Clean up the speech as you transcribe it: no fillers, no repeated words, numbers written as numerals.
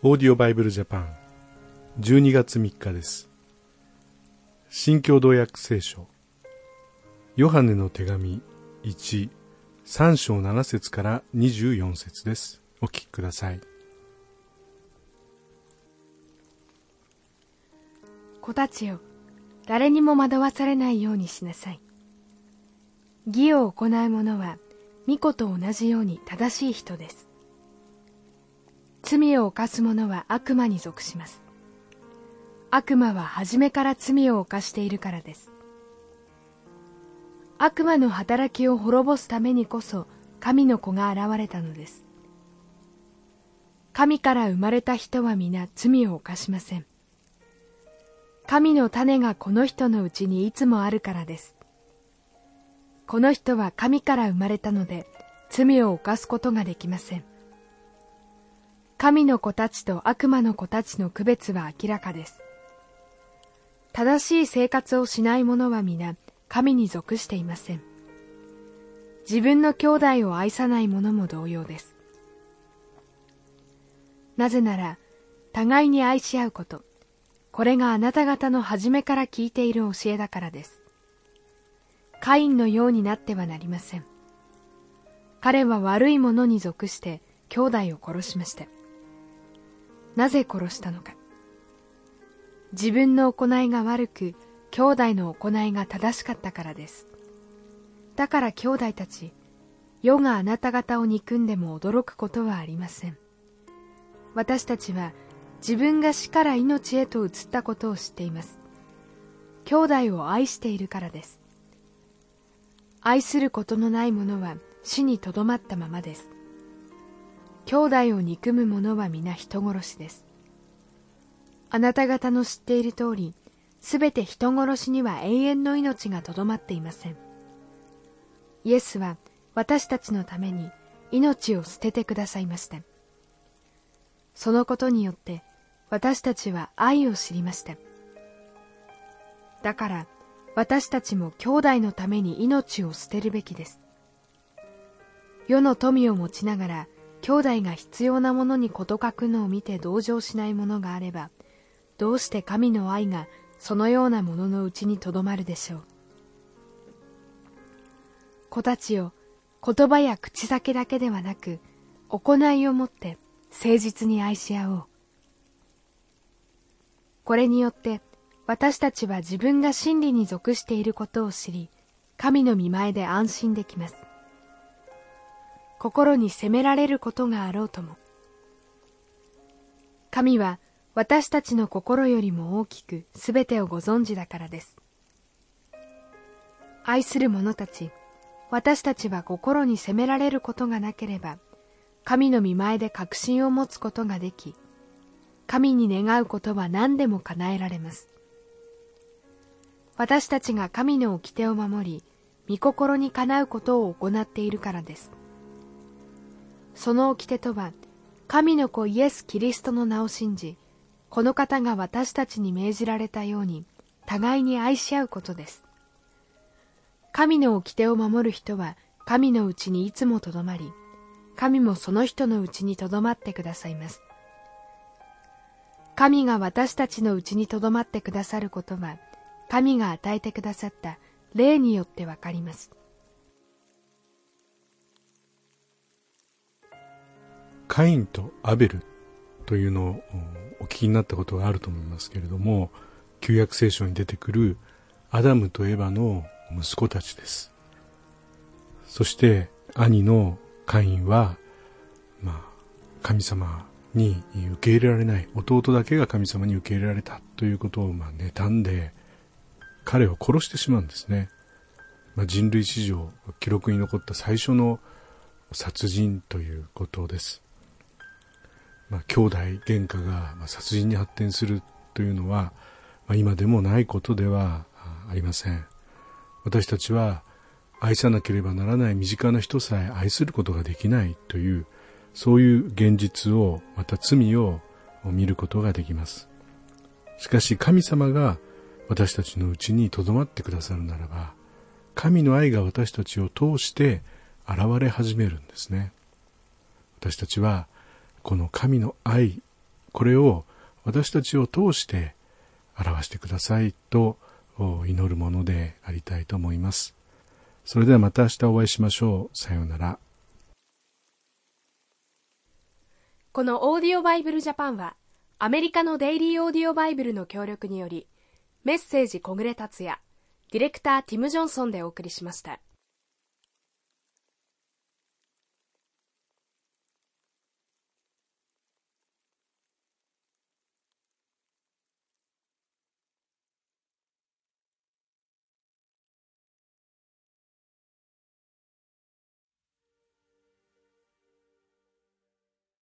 オーディオバイブルジャパン12月3日です。新共同訳聖書ヨハネの手紙1、3章7節から24節です。お聞きください。 子たちよ、誰にも惑わされないようにしなさい。義を行う者は御子と同じように正しい人です。罪を犯す者は悪魔に属します。悪魔は初めから罪を犯しているからです。悪魔の働きを滅ぼすためにこそ神の子が現れたのです。神から生まれた人は皆罪を犯しません。神の種がこの人のうちにいつもあるからです。この人は神から生まれたので罪を犯すことができません。神の子たちと悪魔の子たちの区別は明らかです。正しい生活をしない者は皆神に属していません。自分の兄弟を愛さない者も同様です。なぜなら互いに愛し合うこと、これがあなた方の初めから聞いている教えだからです。カインのようになってはなりません。彼は悪い者に属して兄弟を殺しました。なぜ殺したのか。自分の行いが悪く、兄弟の行いが正しかったからです。だから兄弟たち、世があなた方を憎んでも驚くことはありません。私たちは自分が死から命へと移ったことを知っています。兄弟を愛しているからです。愛することのない者は死にとどまったままです。兄弟を憎む者は皆人殺しです。あなた方の知っている通り、すべて人殺しには永遠の命がとどまっていません。イエスは私たちのために命を捨ててくださいました。そのことによって私たちは愛を知りました。だから私たちも兄弟のために命を捨てるべきです。世の富を持ちながら兄弟が必要なものに事欠くのを見て同情しないものがあれば、どうして神の愛がそのようなもののうちにとどまるでしょう。子たちよ、言葉や口先だけではなく、行いをもって誠実に愛し合おう。これによって私たちは自分が真理に属していることを知り、神の御前で安心できます。心に責められることがあろうとも。神は私たちの心よりも大きくすべてをご存知だからです。愛する者たち、私たちは心に責められることがなければ、神の御前で確信を持つことができ、神に願うことは何でも叶えられます。私たちが神の掟を守り、御心にかなうことを行っているからです。その掟とは、神の子イエス・キリストの名を信じ、この方が私たちに命じられたように、互いに愛し合うことです。神の掟を守る人は、神のうちにいつもとどまり、神もその人のうちにとどまってくださいます。神が私たちのうちにとどまってくださることは、神が与えてくださった霊によってわかります。 カインとアベルというのをお聞きになったことがあると思いますけれども、旧約聖書に出てくるアダムとエバの息子たちです。そして兄のカインは、神様に受け入れられない、弟だけが神様に受け入れられたということを妬んで彼を殺してしまうんですね。人類史上記録に残った最初の殺人ということです。兄弟喧嘩が殺人に発展するというのは、今でもないことではありません。私たちは愛さなければならない身近な人さえ愛することができないという、そういう現実を、また罪を見ることができます。しかし神様が私たちのうちにとどまってくださるならば、神の愛が私たちを通して現れ始めるんですね。私たちはこの神の愛これを私たちを通して表してくださいと祈るものでありたいと思います。それではまた明日お会いしましょう。さようなら。 このオーディオバイブルジャパンはアメリカのデイリーオーディオバイブルの協力によりメッセージ小暮達也、ディレクターティム・ジョンソンでお送りしました。